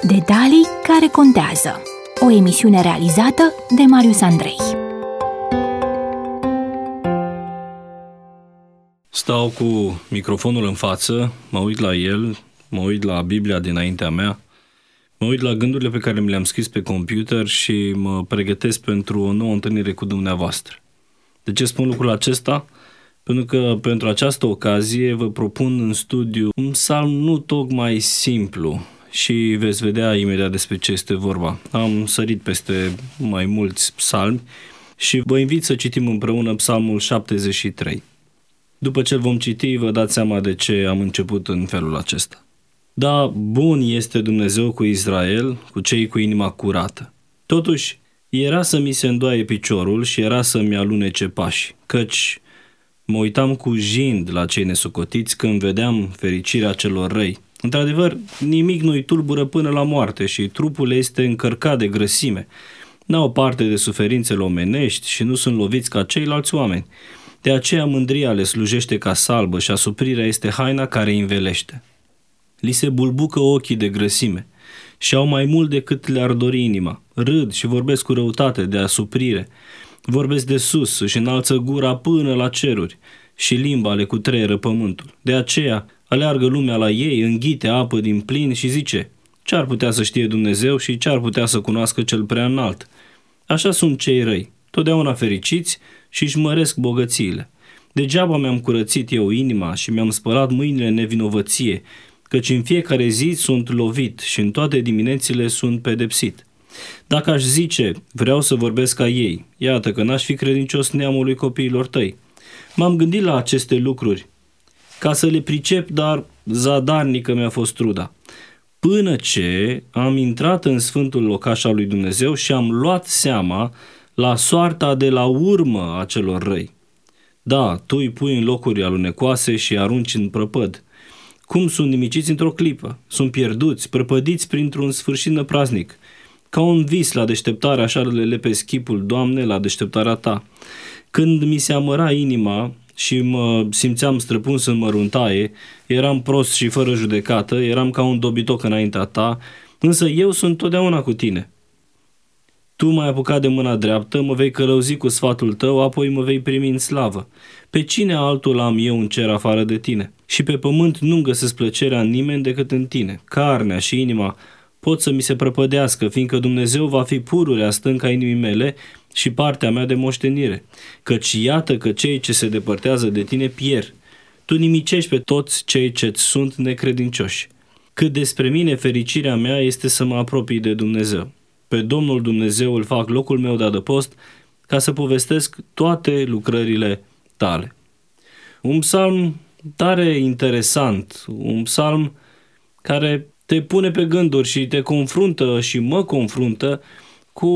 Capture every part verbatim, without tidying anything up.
Detalii care contează. O emisiune realizată de Marius Andrei. Stau cu microfonul în față, mă uit la el, mă uit la Biblia dinaintea mea, mă uit la gândurile pe care mi le-am scris pe computer și mă pregătesc pentru o nouă întâlnire cu dumneavoastră. De ce spun lucrul acesta? Pentru că pentru această ocazie vă propun în studiu un psalm nu tocmai simplu și veți vedea imediat despre ce este vorba. Am sărit peste mai mulți psalmi și vă invit să citim împreună psalmul șaptezeci și trei. După ce îl vom citi, vă dați seama de ce am început în felul acesta. Da, bun este Dumnezeu cu Israel, cu cei cu inima curată. Totuși, era să mi se îndoaie piciorul și era să-mi alunece pașii, căci mă uitam cu jind la cei nesocotiți când vedeam fericirea celor răi. Într-adevăr, nimic nu-i tulbură până la moarte și trupul este încărcat de grăsime. N-au parte de suferințele omenești și nu sunt loviți ca ceilalți oameni. De aceea mândria le slujește ca salbă și asuprirea este haina care îi învelește. Li se bulbucă ochii de grăsime și au mai mult decât le-ar dori inima. Râd și vorbesc cu răutate de asuprire. Vorbesc de sus, își înalță gura până la ceruri și limba le cutreieră pământul. De aceea aleargă lumea la ei, înghite apă din plin și zice: ce-ar putea să știe Dumnezeu și ce-ar putea să cunoască cel prea înalt? Așa sunt cei răi, totdeauna fericiți și își măresc bogățiile. Degeaba mi-am curățit eu inima și mi-am spălat mâinile în nevinovăție, căci în fiecare zi sunt lovit și în toate diminețile sunt pedepsit. Dacă aș zice, vreau să vorbesc ca ei, iată că n-aș fi credincios neamului copiilor tăi. M-am gândit la aceste lucruri ca să le pricep, dar zadarnică mi-a fost truda. Până ce am intrat în sfântul locaș al lui Dumnezeu și am luat seama la soarta de la urmă a celor răi. Da, tu îi pui în locuri alunecoase și îi arunci în prăpăd. Cum sunt nimiciți într-o clipă? Sunt pierduți, prăpădiți printr-un sfârșit năpraznic. Ca un vis la deșteptare, așa le lepezi chipul, Doamne, la deșteptarea Ta. Când mi se amăra inima și mă simțeam străpuns în măruntaie, eram prost și fără judecată, eram ca un dobitoc înaintea Ta, însă eu sunt totdeauna cu Tine. Tu m-ai apucat de mâna dreaptă, mă vei călăuzi cu sfatul Tău, apoi mă vei primi în slavă. Pe cine altul am eu în cer afară de Tine? Și pe pământ nu-mi găsesc plăcerea în nimeni decât în Tine. Carnea și inima pot să mi se prăpădească, fiindcă Dumnezeu va fi pururea stânca inimii mele și partea mea de moștenire. Căci iată că cei ce se depărtează de Tine pierd. Tu nimicești pe toți cei ce-ți sunt necredincioși. Cât despre mine, fericirea mea este să mă apropii de Dumnezeu. Pe Domnul Dumnezeu îl fac locul meu de adăpost ca să povestesc toate lucrările Tale. Un psalm tare interesant, un psalm care te pune pe gânduri și te confruntă și mă confruntă cu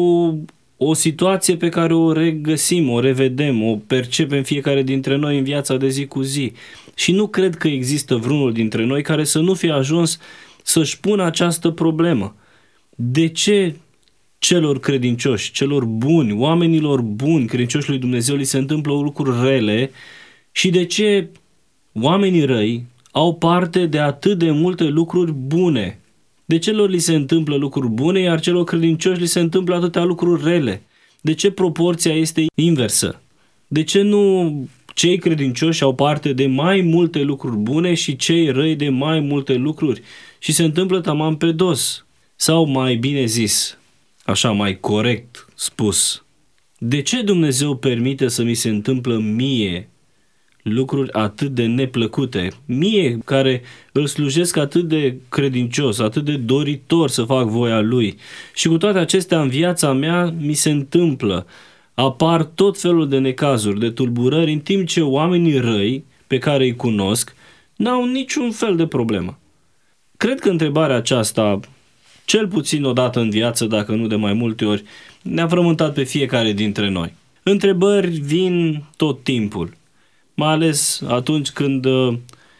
o situație pe care o regăsim, o revedem, o percepem fiecare dintre noi în viața de zi cu zi. Și nu cred că există vreunul dintre noi care să nu fie ajuns să-și pună această problemă. De ce celor credincioși, celor buni, oamenilor buni, credincioși lui Dumnezeu, li se întâmplă lucruri rele și de ce oamenii răi au parte de atât de multe lucruri bune? De ce lor li se întâmplă lucruri bune, iar celor credincioși li se întâmplă atâtea lucruri rele? De ce proporția este inversă? De ce nu cei credincioși au parte de mai multe lucruri bune și cei răi de mai multe lucruri? Și se întâmplă taman pe dos. Sau mai bine zis, așa mai corect spus, de ce Dumnezeu permite să mi se întâmplă mie lucruri atât de neplăcute, mie care îl slujesc atât de credincios, atât de doritor să fac voia Lui, și cu toate acestea în viața mea mi se întâmplă, apar tot felul de necazuri, de tulburări, în timp ce oamenii răi pe care îi cunosc n-au niciun fel de problemă. Cred că întrebarea aceasta, cel puțin o dată în viață, dacă nu de mai multe ori, ne-a frământat pe fiecare dintre noi. Întrebări vin tot timpul, mai ales atunci când uh,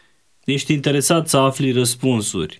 ești interesat să afli răspunsuri.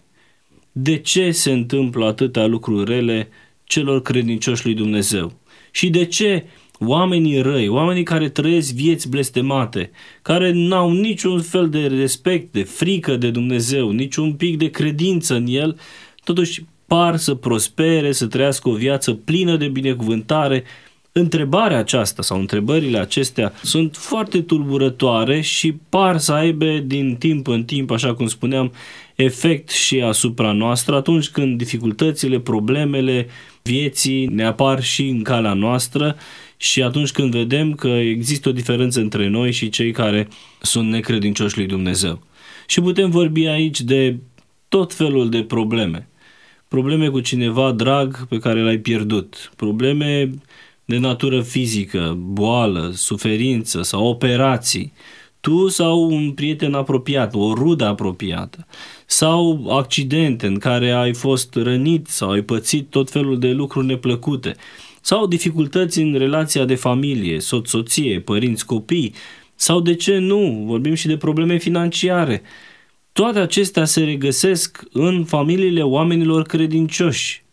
De ce se întâmplă atâtea lucruri rele celor credincioși lui Dumnezeu? Și de ce oamenii răi, oamenii care trăiesc vieți blestemate, care n-au niciun fel de respect, de frică de Dumnezeu, niciun pic de credință în El, totuși par să prospere, să trăiască o viață plină de binecuvântare. Întrebarea aceasta sau întrebările acestea sunt foarte tulburătoare și par să aibă din timp în timp, așa cum spuneam, efect și asupra noastră atunci când dificultățile, problemele vieții ne apar și în calea noastră și atunci când vedem că există o diferență între noi și cei care sunt necredincioși lui Dumnezeu. Și putem vorbi aici de tot felul de probleme. Probleme cu cineva drag pe care l-ai pierdut, probleme de natură fizică, boală, suferință sau operații, tu sau un prieten apropiat, o rudă apropiată, sau accidente în care ai fost rănit sau ai pățit tot felul de lucruri neplăcute, sau dificultăți în relația de familie, soț-soție, părinți, copii, sau de ce nu, vorbim și de probleme financiare. Toate acestea se regăsesc în familiile oamenilor credincioși.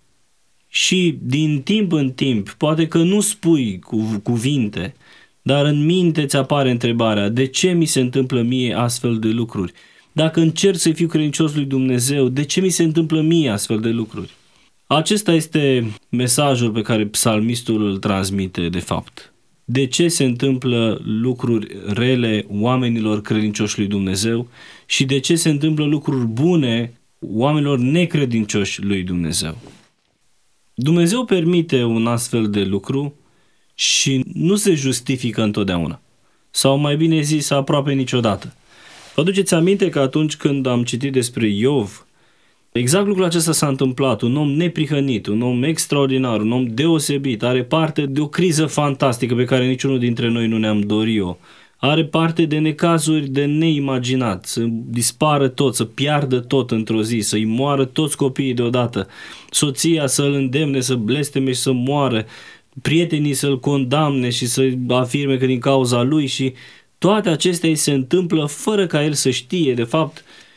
Și din timp în timp, poate că nu spui cu cuvinte, dar în minte ți apare întrebarea, de ce mi se întâmplă mie astfel de lucruri? Dacă încerc să fiu credincios lui Dumnezeu, de ce mi se întâmplă mie astfel de lucruri? Acesta este mesajul pe care psalmistul îl transmite de fapt. De ce se întâmplă lucruri rele oamenilor credincioși lui Dumnezeu și de ce se întâmplă lucruri bune oamenilor necredincioși lui Dumnezeu? Dumnezeu permite un astfel de lucru și nu se justifică întotdeauna. Sau mai bine zis, aproape niciodată. Vă aduceți aminte că atunci când am citit despre Iov, exact lucrul acesta s-a întâmplat. Un om neprihănit, un om extraordinar, un om deosebit, are parte de o criză fantastică pe care niciunul dintre noi nu ne-am dorit-o. Are parte de necazuri de neimaginat, să dispară tot, să piardă tot într-o zi, să-i moară toți copiii deodată, soția să-l îndemne, să blesteme și să moară, prietenii să-l condamne și să afirme că din cauza lui și toate acestea îi se întâmplă fără ca el să știe, de fapt,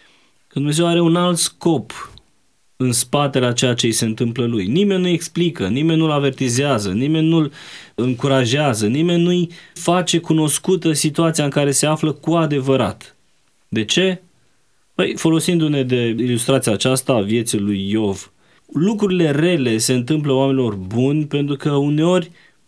că Dumnezeu are un alt scop în spatele a ceea ce îi se întâmplă lui. Nimeni nu-i explică, nimeni nu-l avertizează, nimeni nu-l încurajează, nimeni nu-i face cunoscută situația în care se află cu adevărat. De ce? Păi, folosindu-ne de ilustrația aceasta a vieții lui Iov, lucrurile rele se întâmplă oamenilor buni pentru că uneori,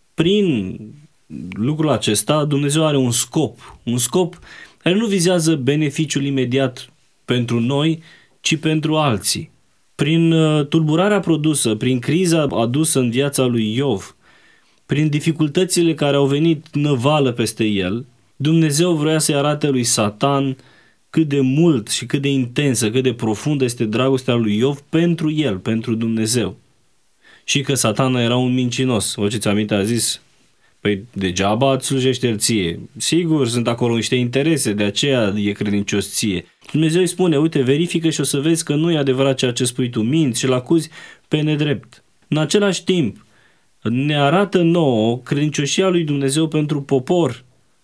prin lucrul acesta, Dumnezeu are un scop, un scop care nu vizează beneficiul imediat pentru noi, ci pentru alții. Prin tulburarea produsă, prin criza adusă în viața lui Iov, prin dificultățile care au venit năvală peste el, Dumnezeu vrea să-i arate lui Satan cât de mult și cât de intensă, cât de profundă este dragostea lui Iov pentru el, pentru Dumnezeu. Și că Satana era un mincinos. Vă ce-ți aminte, a zis, păi degeaba îți slujește el ție. Sigur, sunt acolo niște interese, de aceea e credincios ție. Dumnezeu îi spune, uite, verifică și o să vezi că nu e adevărat ceea ce spui tu, minți și-l acuzi pe nedrept. În același timp, ne arată nouă credincioșia lui Dumnezeu pentru popor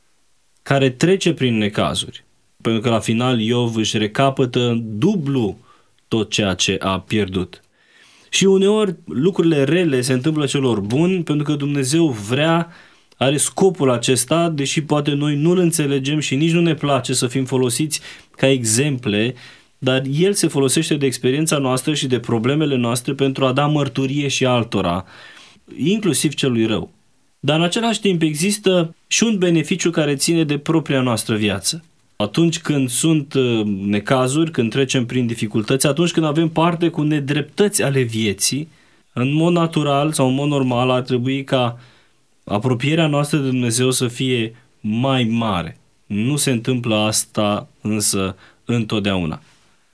care trece prin necazuri. Pentru că la final Iov își recapătă dublu tot ceea ce a pierdut. Și uneori lucrurile rele se întâmplă celor buni pentru că Dumnezeu vrea, are scopul acesta, deși poate noi nu-l înțelegem și nici nu ne place să fim folosiți ca exemple, dar El se folosește de experiența noastră și de problemele noastre pentru a da mărturie și altora, inclusiv celui rău. Dar în același timp există și un beneficiu care ține de propria noastră viață. Atunci când sunt necazuri, când trecem prin dificultăți, atunci când avem parte cu nedreptăți ale vieții, în mod natural sau în mod normal ar trebui ca apropierea noastră de Dumnezeu să fie mai mare. Nu se întâmplă asta însă întotdeauna.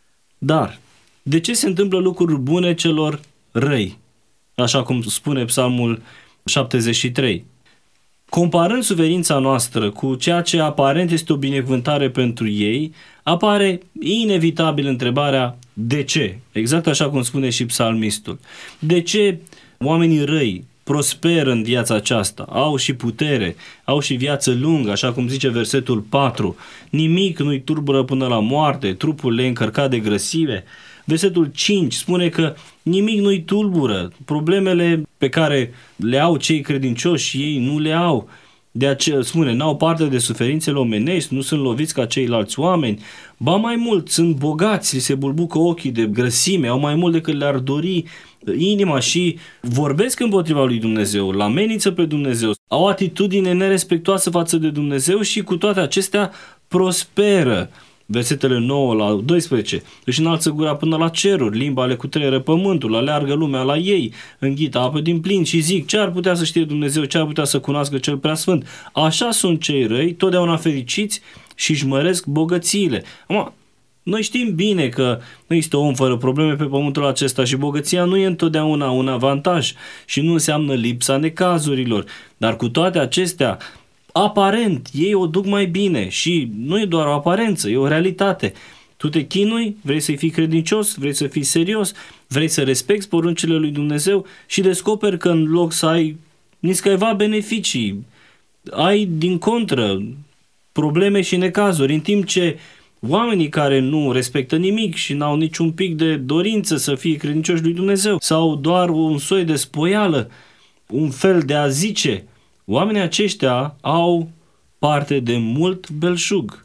Dar, de ce se întâmplă lucruri bune celor răi? Așa cum spune Psalmul șaptezeci și trei. Comparând suferința noastră cu ceea ce aparent este o binecuvântare pentru ei, apare inevitabil întrebarea de ce? Exact așa cum spune și psalmistul. De ce oamenii răi prosperă în viața aceasta, au și putere, au și viață lungă, așa cum zice versetul patru, nimic nu-i turbură până la moarte, trupul le încărcat de grăsime. Versetul cinci spune că nimic nu-i tulbură, problemele pe care le au cei credincioși ei nu le au. De aceea spune, n-au parte de suferințele omenești, nu sunt loviți ca ceilalți oameni, ba mai mult, sunt bogați, li se bulbucă ochii de grăsime, au mai mult decât le-ar dori inima și vorbesc împotriva lui Dumnezeu, îl amenință pe Dumnezeu, au o atitudine nerespectoasă față de Dumnezeu și cu toate acestea prosperă. Versetele nouă la doisprezece, își înalță gura până la ceruri, limba le cutreieră pământul, aleargă lumea la ei, înghită apă din plin și zic, ce ar putea să știe Dumnezeu, ce ar putea să cunoască cel preasfânt. Așa sunt cei răi, totdeauna fericiți și își măresc bogățiile. Acum, noi știm bine că nu există om fără probleme pe pământul acesta și bogăția nu e întotdeauna un avantaj și nu înseamnă lipsa necazurilor, dar cu toate acestea, aparent, ei o duc mai bine și nu e doar o aparență, e o realitate. Tu te chinui, vrei să fii credincios, vrei să fii serios, vrei să respecti poruncile lui Dumnezeu și descoperi că în loc să ai niscaiva beneficii, ai din contră probleme și necazuri, în timp ce oamenii care nu respectă nimic și n-au niciun pic de dorință să fie credincioși lui Dumnezeu sau doar un soi de spoială, un fel de a zice, oamenii aceștia au parte de mult belșug.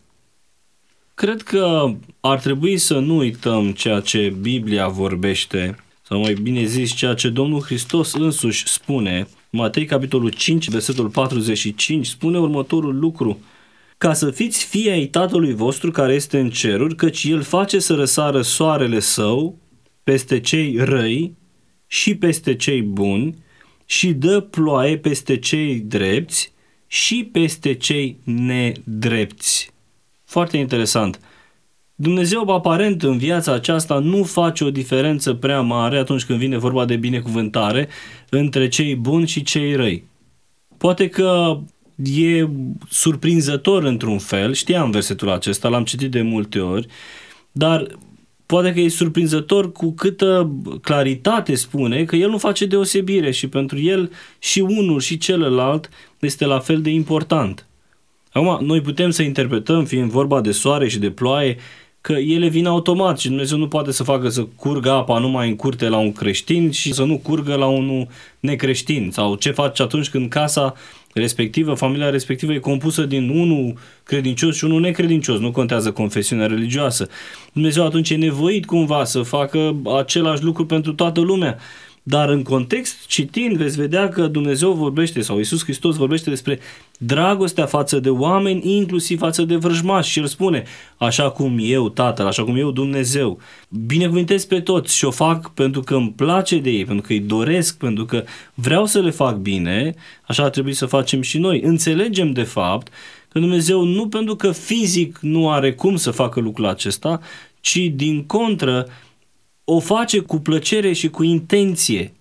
Cred că ar trebui să nu uităm ceea ce Biblia vorbește, sau mai bine zis ceea ce Domnul Hristos însuși spune. Matei, capitolul cinci, versetul patruzeci și cinci, spune următorul lucru: ca să fiți fii ai Tatălui vostru care este în ceruri, căci El face să răsară soarele Său peste cei răi și peste cei buni, și dă ploaie peste cei drepți și peste cei nedrepți. Foarte interesant. Dumnezeu aparent în viața aceasta nu face o diferență prea mare atunci când vine vorba de binecuvântare între cei buni și cei răi. Poate că e surprinzător într-un fel, știam versetul acesta, l-am citit de multe ori, dar poate că e surprinzător cu câtă claritate spune că el nu face deosebire și pentru el și unul și celălalt este la fel de important. Acum, noi putem să interpretăm, fiind vorba de soare și de ploaie, că ele vin automat și Dumnezeu nu poate să facă să curgă apa numai în curte la un creștin și să nu curgă la unul necreștin. Sau ce faci atunci când casa respectivă, familia respectivă e compusă din unul credincios și unul necredincios, nu contează confesiunea religioasă. Dumnezeu atunci e nevoit cumva să facă același lucru pentru toată lumea. Dar în context, citind, veți vedea că Dumnezeu vorbește, sau Iisus Hristos vorbește despre dragostea față de oameni, inclusiv față de vrăjmași. Și El spune, așa cum eu, Tatăl, așa cum eu, Dumnezeu, binecuvântez pe toți și o fac pentru că îmi place de ei, pentru că îi doresc, pentru că vreau să le fac bine, așa ar trebui să facem și noi. Înțelegem, de fapt, că Dumnezeu nu pentru că fizic nu are cum să facă lucrul acesta, ci din contră, o face cu plăcere și cu intenție.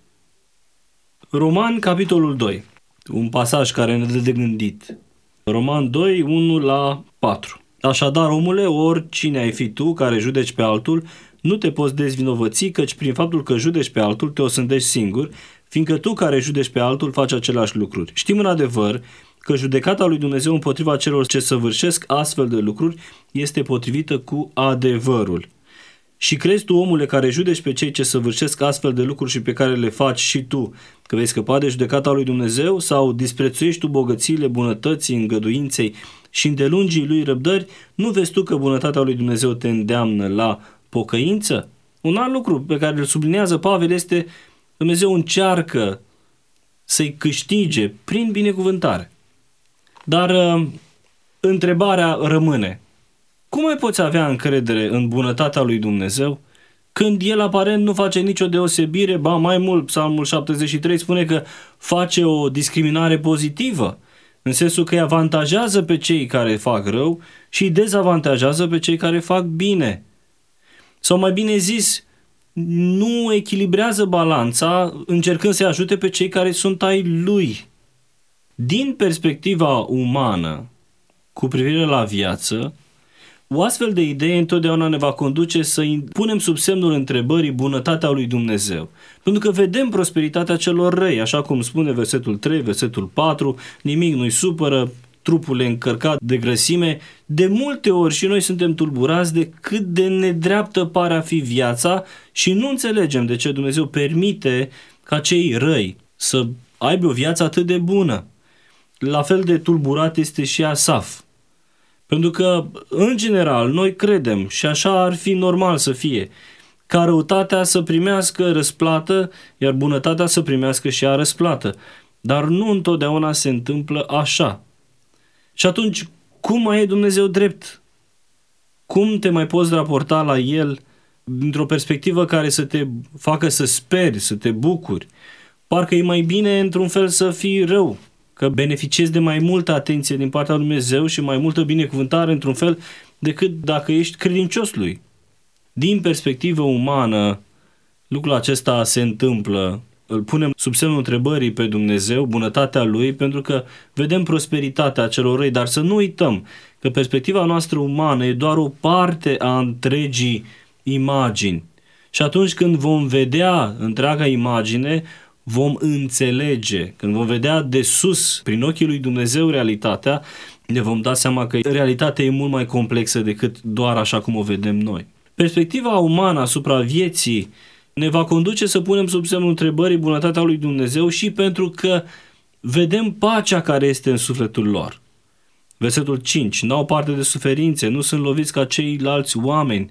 Roman, capitolul doi, un pasaj care ne dă de gândit. Roman doi, unu la patru. Așadar, omule, oricine ai fi tu care judeci pe altul, nu te poți dezvinovăți, căci prin faptul că judeci pe altul te osândești singur, fiindcă tu care judeci pe altul faci aceleași lucruri. Știm în adevăr că judecata lui Dumnezeu împotriva celor ce săvârșesc astfel de lucruri este potrivită cu adevărul. Și crezi tu, omule, care judeci pe cei ce săvârșesc astfel de lucruri și pe care le faci și tu, că vei scăpa de judecata lui Dumnezeu, sau disprețuiești tu bogățiile bunătății, îngăduinței și îndelungii lui răbdări, nu vezi tu că bunătatea lui Dumnezeu te îndeamnă la pocăință? Un alt lucru pe care îl sublinează Pavel este Dumnezeu încearcă să-i câștige prin binecuvântare. Dar uh, întrebarea rămâne: cum mai poți avea încredere în bunătatea lui Dumnezeu când El aparent nu face nicio deosebire, ba mai mult, Psalmul șaptezeci și trei spune că face o discriminare pozitivă, în sensul că îi avantajează pe cei care fac rău și îi dezavantajează pe cei care fac bine. Sau mai bine zis, nu echilibrează balanța încercând să-i ajute pe cei care sunt ai Lui. Din perspectiva umană, cu privire la viață, o astfel de idee întotdeauna ne va conduce să punem sub semnul întrebării bunătatea lui Dumnezeu. Pentru că vedem prosperitatea celor răi, așa cum spune versetul trei, versetul patru, nimic nu-i supără, trupul e încărcat de grăsime. De multe ori și noi suntem tulburați de cât de nedreaptă pare a fi viața și nu înțelegem de ce Dumnezeu permite ca cei răi să aibă o viață atât de bună. la fel de tulburat este și Asaf. Pentru că, în general, noi credem, și așa ar fi normal să fie, ca răutatea să primească răsplată, iar bunătatea să primească și ea răsplată. Dar nu întotdeauna se întâmplă așa. Și atunci, cum mai e Dumnezeu drept? Cum te mai poți raporta la El dintr-o perspectivă care să te facă să speri, să te bucuri? Parcă e mai bine, într-un fel, să fii rău, că beneficiezi de mai multă atenție din partea lui Dumnezeu și mai multă binecuvântare, într-un fel, decât dacă ești credincios lui. Din perspectivă umană, lucrul acesta se întâmplă. Îl punem sub semnul întrebării pe Dumnezeu, bunătatea Lui, pentru că vedem prosperitatea celor răi, dar să nu uităm că perspectiva noastră umană e doar o parte a întregii imagini. Și atunci când vom vedea întreaga imagine, vom înțelege, când vom vedea de sus, prin ochii lui Dumnezeu, realitatea, ne vom da seama că realitatea e mult mai complexă decât doar așa cum o vedem noi. Perspectiva umană asupra vieții ne va conduce să punem sub semnul întrebării bunătatea lui Dumnezeu și pentru că vedem pacea care este în sufletul lor. Versetul cinci. N-au parte de suferințe, nu sunt loviți ca ceilalți oameni.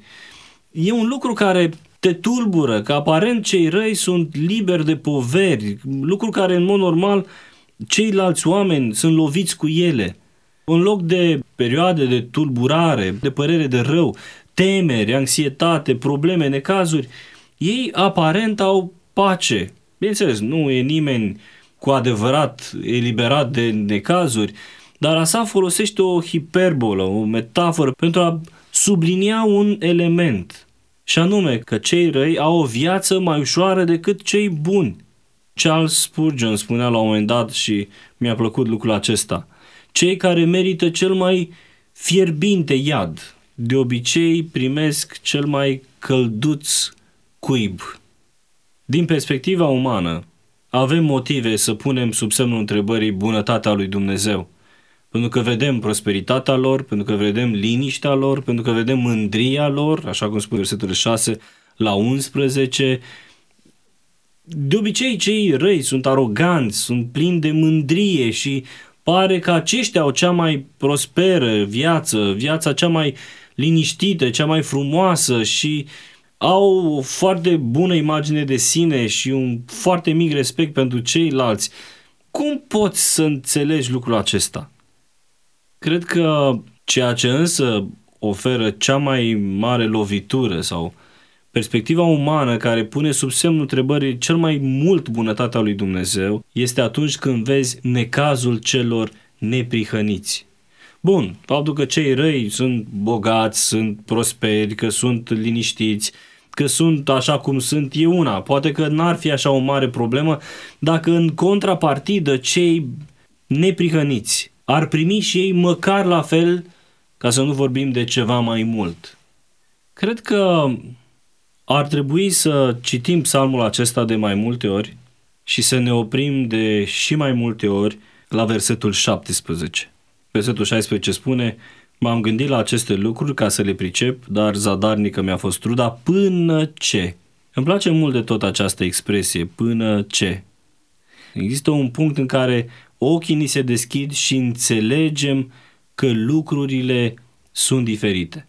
E un lucru care te tulbură, că aparent cei răi sunt liberi de poveri, lucru care în mod normal ceilalți oameni sunt loviți cu ele. În loc de perioade de tulburare, de părere de rău, temeri, anxietate, probleme, necazuri, ei aparent au pace. Bineînțeles, nu e nimeni cu adevărat eliberat de necazuri, dar Asaf folosește o hiperbolă, o metaforă pentru a sublinia un element, și anume că cei răi au o viață mai ușoară decât cei buni. Charles Spurgeon spunea la un moment dat și mi-a plăcut lucrul acesta: cei care merită cel mai fierbinte iad, de obicei primesc cel mai călduț cuib. Din perspectiva umană, avem motive să punem sub semnul întrebării bunătatea lui Dumnezeu. Pentru că vedem prosperitatea lor, pentru că vedem liniștea lor, pentru că vedem mândria lor, așa cum spune versetul șase la unsprezece. De obicei, cei răi sunt aroganți, sunt plini de mândrie și pare că aceștia au cea mai prosperă viață, viața cea mai liniștită, cea mai frumoasă și au o foarte bună imagine de sine și un foarte mic respect pentru ceilalți. Cum poți să înțelegi lucrul acesta? Cred că ceea ce însă oferă cea mai mare lovitură sau perspectiva umană care pune sub semnul întrebării cel mai mult bunătatea lui Dumnezeu este atunci când vezi necazul celor neprihăniți. Bun, faptul că cei răi sunt bogați, sunt prosperi, că sunt liniștiți, că sunt așa cum sunt, e una. Poate că n-ar fi așa o mare problemă dacă în contrapartidă cei neprihăniți ar primi și ei măcar la fel, ca să nu vorbim de ceva mai mult. Cred că ar trebui să citim psalmul acesta de mai multe ori și să ne oprim de și mai multe ori la versetul șaptesprezece. Versetul șaisprezece spune: m-am gândit la aceste lucruri ca să le pricep, dar zadarnică mi-a fost truda până ce. Îmi place mult de tot această expresie, până ce. Există un punct în care ochii ni se deschid și înțelegem că lucrurile sunt diferite.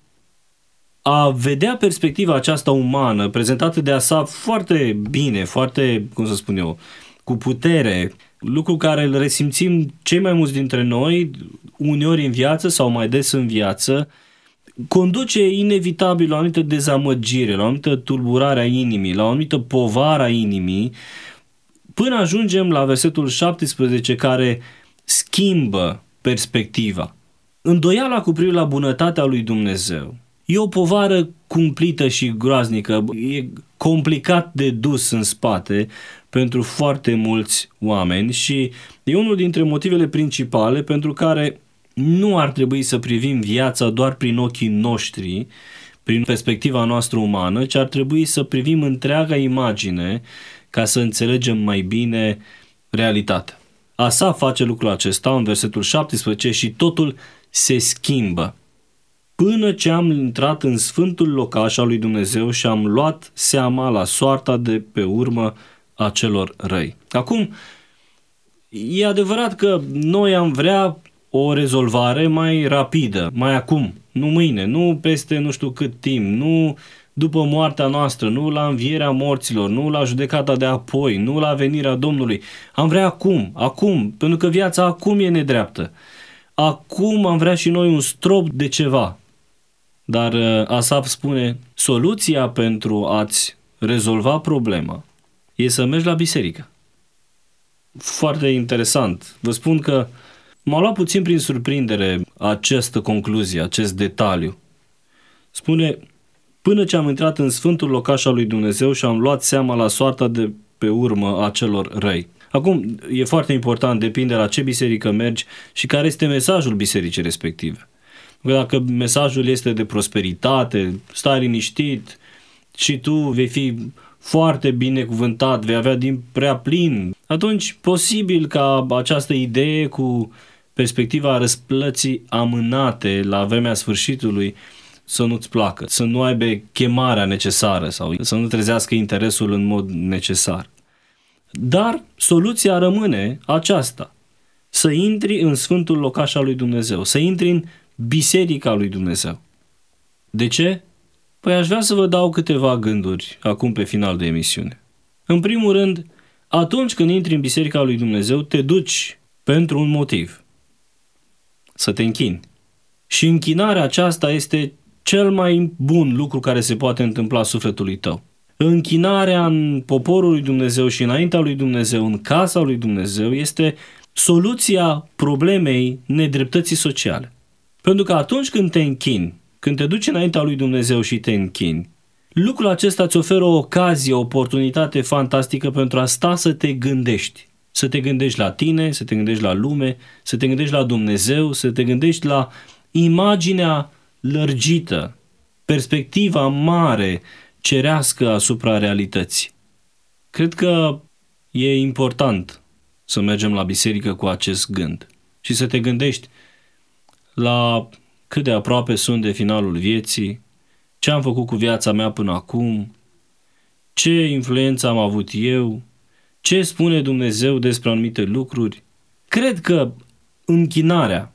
A vedea perspectiva aceasta umană, prezentată de Asaf foarte bine, foarte, cum să spun eu, cu putere, lucru care îl resimțim cei mai mulți dintre noi, uneori în viață sau mai des în viață, conduce inevitabil la o anumită dezamăgire, la o anumită tulburare a inimii, la o anumită povară a inimii, până ajungem la versetul șaptesprezece care schimbă perspectiva. Îndoiala cu privire la bunătatea lui Dumnezeu e o povară cumplită și groaznică, e complicat de dus în spate pentru foarte mulți oameni și e unul dintre motivele principale pentru care nu ar trebui să privim viața doar prin ochii noștri, prin perspectiva noastră umană, ci ar trebui să privim întreaga imagine ca să înțelegem mai bine realitatea. Asaf face lucrul acesta în versetul șaptesprezece și totul se schimbă. Până ce am intrat în sfântul locaș al lui Dumnezeu și am luat seama la soarta de pe urmă a celor răi. Acum, E adevărat că noi am vrea o rezolvare mai rapidă, mai acum, nu mâine, nu peste nu știu cât timp, nu după moartea noastră, nu la învierea morților, nu la judecata de apoi, nu la venirea Domnului. Am vrea acum, acum, pentru că viața acum e nedreaptă. Acum am vrea și noi un strop de ceva. Dar Asaf spune, soluția pentru a-ți rezolva problema e să mergi la biserică. Foarte interesant. Vă spun că m-a luat puțin prin surprindere această concluzie, acest detaliu. Spune, până ce am intrat în sfântul locaș al lui Dumnezeu și am luat seama la soarta de pe urmă a celor răi. Acum, e foarte important, depinde la ce biserică mergi și care este mesajul bisericii respective. Dacă mesajul este de prosperitate, stai liniștit și tu vei fi foarte binecuvântat, vei avea din prea plin, atunci posibil ca această idee cu perspectiva răsplății amânate la vremea sfârșitului să nu-ți placă, să nu aibă chemarea necesară sau să nu trezească interesul în mod necesar. Dar soluția rămâne aceasta, să intri în sfântul locaș al lui Dumnezeu, să intri în biserica lui Dumnezeu. De ce? Păi aș vrea să vă dau câteva gânduri acum pe final de emisiune. În primul rând, atunci când intri în biserica lui Dumnezeu, te duci pentru un motiv. Să te închini. Și închinarea aceasta este cel mai bun lucru care se poate întâmpla sufletului tău. Închinarea în poporul lui Dumnezeu și înaintea lui Dumnezeu, în casa lui Dumnezeu, este soluția problemei nedreptății sociale. Pentru că atunci când te închini, când te duci înaintea lui Dumnezeu și te închini, lucrul acesta îți oferă o ocazie, o oportunitate fantastică pentru a sta să te gândești. Să te gândești la tine, să te gândești la lume, să te gândești la Dumnezeu, să te gândești la imaginea lărgită, perspectiva mare, cerească asupra realității. Cred că e important să mergem la biserică cu acest gând și să te gândești la cât de aproape sunt de finalul vieții, ce am făcut cu viața mea până acum, ce influență am avut eu, ce spune Dumnezeu despre anumite lucruri. Cred că închinarea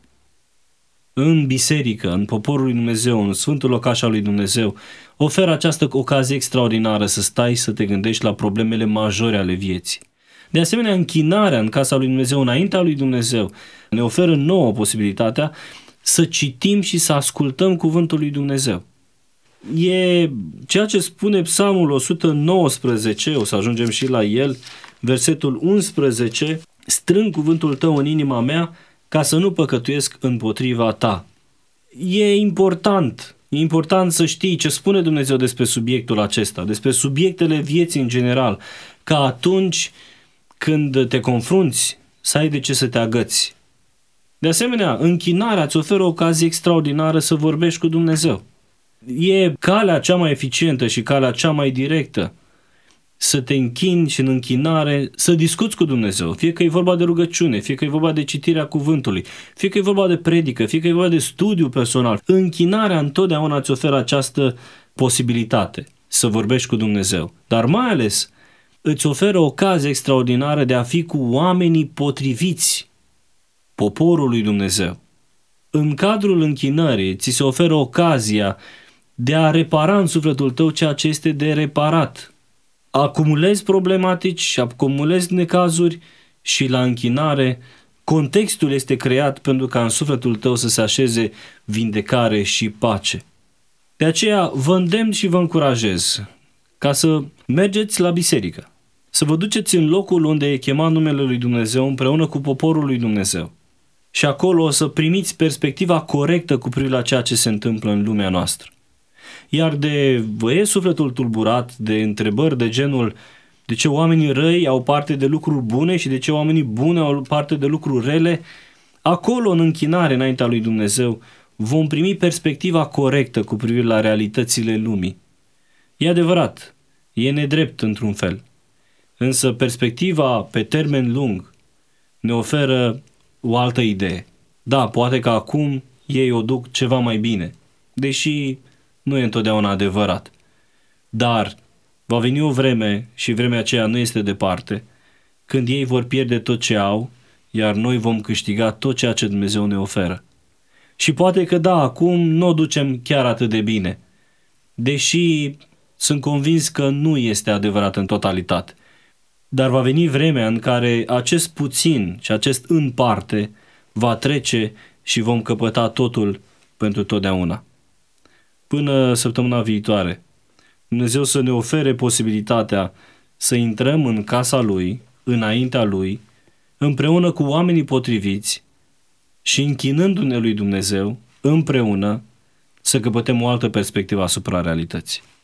în biserică, în poporul lui Dumnezeu, în sfântul locaș al lui Dumnezeu, oferă această ocazie extraordinară să stai să te gândești la problemele majore ale vieții. De asemenea, închinarea în casa lui Dumnezeu, înaintea lui Dumnezeu, ne oferă nouă posibilitatea să citim și să ascultăm cuvântul lui Dumnezeu. E ceea ce spune Psalmul o sută nouăsprezece, o să ajungem și la el, versetul unsprezece, strâng cuvântul tău în inima mea ca să nu păcătuiesc împotriva ta. E important, e important să știi ce spune Dumnezeu despre subiectul acesta, despre subiectele vieții în general, ca atunci când te confrunți să ai de ce să te agăți. De asemenea, închinarea îți oferă o ocazie extraordinară să vorbești cu Dumnezeu. E calea cea mai eficientă și calea cea mai directă să te închini și în închinare să discuți cu Dumnezeu, fie că e vorba de rugăciune, fie că e vorba de citirea cuvântului, fie că e vorba de predică, fie că e vorba de studiu personal. Închinarea întotdeauna îți oferă această posibilitate să vorbești cu Dumnezeu, dar mai ales îți oferă ocazie extraordinară de a fi cu oamenii potriviți, poporul lui Dumnezeu. În cadrul închinării ți se oferă ocazia de a repara în sufletul tău ceea ce este de reparat. Acumulezi problematici și acumulezi necazuri și la închinare contextul este creat pentru ca în sufletul tău să se așeze vindecare și pace. De aceea vă îndemn și vă încurajez ca să mergeți la biserică, să vă duceți în locul unde e chemat numele lui Dumnezeu împreună cu poporul lui Dumnezeu. Și acolo o să primiți perspectiva corectă cu privire la ceea ce se întâmplă în lumea noastră. Iar de vă e sufletul tulburat de întrebări de genul de ce oamenii răi au parte de lucruri bune și de ce oamenii buni au parte de lucruri rele, acolo în închinare înaintea lui Dumnezeu vom primi perspectiva corectă cu privire la realitățile lumii. E adevărat, e nedrept într-un fel, însă perspectiva pe termen lung ne oferă o altă idee. Da, poate că acum ei o duc ceva mai bine, deși nu e întotdeauna adevărat. Dar va veni o vreme, și vremea aceea nu este departe, când ei vor pierde tot ce au iar noi vom câștiga tot ceea ce Dumnezeu ne oferă. Și poate că da, acum nu o ducem chiar atât de bine, deși sunt convins că nu este adevărat în totalitate. Dar va veni vremea în care acest puțin și acest în parte va trece și vom căpăta totul pentru totdeauna. Până săptămâna viitoare, Dumnezeu să ne ofere posibilitatea să intrăm în casa Lui, înaintea Lui, împreună cu oamenii potriviți și închinându-ne lui Dumnezeu, împreună, să căpătăm o altă perspectivă asupra realității.